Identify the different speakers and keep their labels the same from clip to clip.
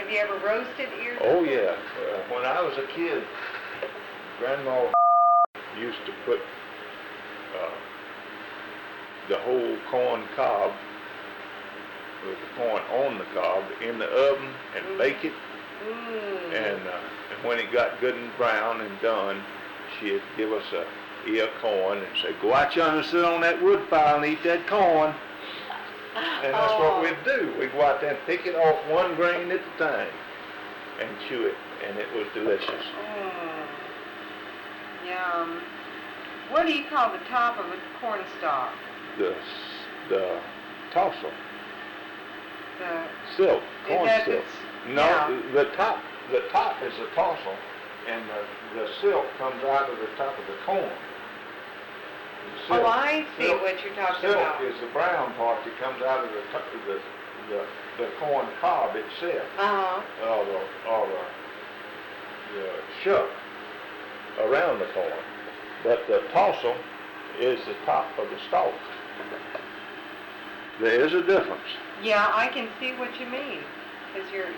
Speaker 1: Have you ever roasted ears?
Speaker 2: Oh yeah. When I was a kid, Grandma used to put the whole corn cob, with the corn on the cob, in the oven and bake it. And when it got good and brown and done, she'd give us a ear of corn and say, "Go out yonder and sit on that wood pile and eat that corn." And that's what we'd do. We'd go out there and pick it off one grain at a time and chew it, and it was delicious.
Speaker 1: Yum. What do you call the top of a corn stalk?
Speaker 2: The tassel.
Speaker 1: The
Speaker 2: Silk. Corn silk. No,
Speaker 1: yeah.
Speaker 2: the top is the tassel, and the silk comes out of the top of the corn.
Speaker 1: Oh, I see what you're talking about.
Speaker 2: Silk is the brown part that comes out of the top of the corn cob itself. Or the shuck around the corn. But the tassel is the top of the stalk. There is a difference.
Speaker 1: Yeah, I can see what you mean. Because you're,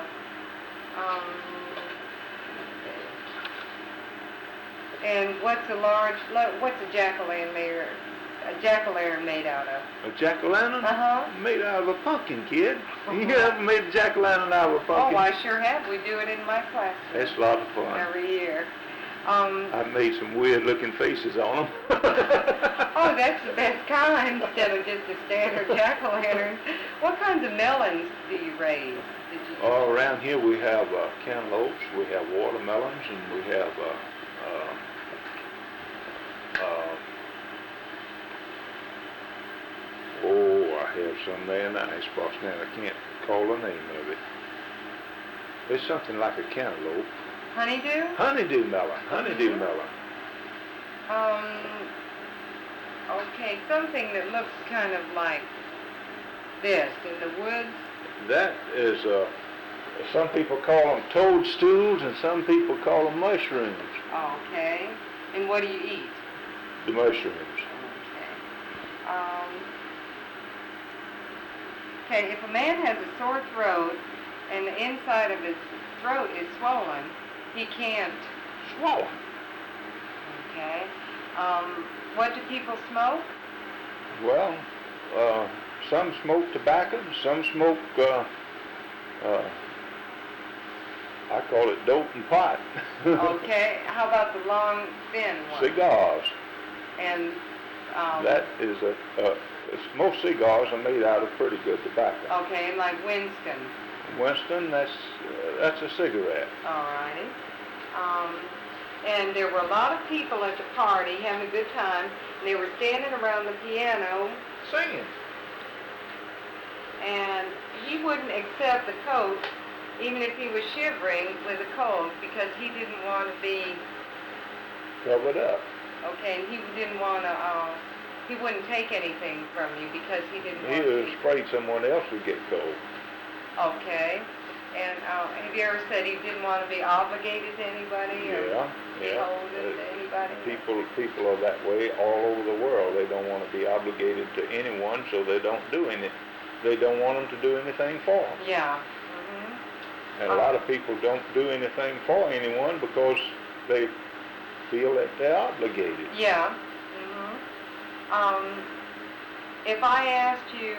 Speaker 1: and what's a jack-o'-lantern made out of?
Speaker 2: A jack-o'-lantern? Made out of a pumpkin, kid. You ever made a jack-o'-lantern out of a pumpkin?
Speaker 1: Oh, I sure have. We do it in my class.
Speaker 2: It's a lot of fun.
Speaker 1: Every year.
Speaker 2: I've made some weird-looking faces on them.
Speaker 1: Oh, that's the best kind instead of just a standard jack-o'-lantern. What kinds of melons do you raise?
Speaker 2: Around here we have cantaloupes, we have watermelons, and we have I have some there in the icebox now. I can't call the name of it. It's something like a cantaloupe.
Speaker 1: Honeydew?
Speaker 2: Honeydew melon. Honeydew melon.
Speaker 1: Okay, something that looks kind of like this in the woods.
Speaker 2: That is, some people call them toadstools and some people call them mushrooms.
Speaker 1: Okay. And what do you eat?
Speaker 2: The mushrooms.
Speaker 1: Okay, if a man has a sore throat and the inside of his throat is swollen, he can't...
Speaker 2: Swollen?
Speaker 1: Okay. What do people smoke?
Speaker 2: Well, some smoke tobacco, some smoke, I call it dope and pot.
Speaker 1: Okay. How about the long, thin one?
Speaker 2: Cigars.
Speaker 1: And...
Speaker 2: that is most cigars are made out of pretty good tobacco.
Speaker 1: Okay, and like Winston.
Speaker 2: Winston, that's a cigarette.
Speaker 1: All righty. And there were a lot of people at the party having a good time, and they were standing around the piano
Speaker 2: singing.
Speaker 1: And he wouldn't accept the coat, even if he was shivering with a cold, because he didn't want to be
Speaker 2: covered up.
Speaker 1: Okay, and he didn't want to, he wouldn't take anything from you because he didn't want to.
Speaker 2: He was afraid someone else would get cold.
Speaker 1: Okay. And have you ever said he didn't want to be obligated to anybody or beholden to anybody?
Speaker 2: People are that way all over the world. They don't want to be obligated to anyone, so they don't do anything. They don't want them to do anything for them.
Speaker 1: Yeah.
Speaker 2: And a lot of people don't do anything for anyone because they feel that they're obligated.
Speaker 1: Yeah. If I asked you,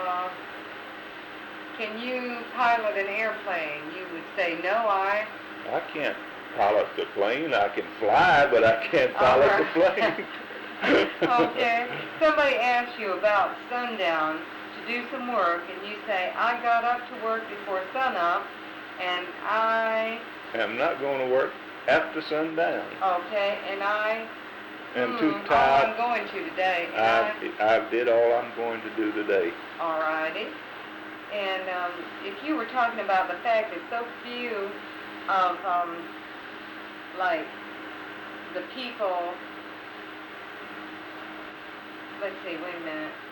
Speaker 1: can you pilot an airplane, you would say, no, I
Speaker 2: can't pilot the plane. I can fly, but I can't pilot the plane.
Speaker 1: Okay. Somebody asks you about sundown to do some work, and you say, I got up to work before sunup, and I
Speaker 2: am not going to work after sundown.
Speaker 1: Okay, and
Speaker 2: I'm too tired.
Speaker 1: All I'm going to today.
Speaker 2: I did all I'm going to do today.
Speaker 1: All righty. And if you were talking about the fact that so few of, like, the people, let's see, wait a minute.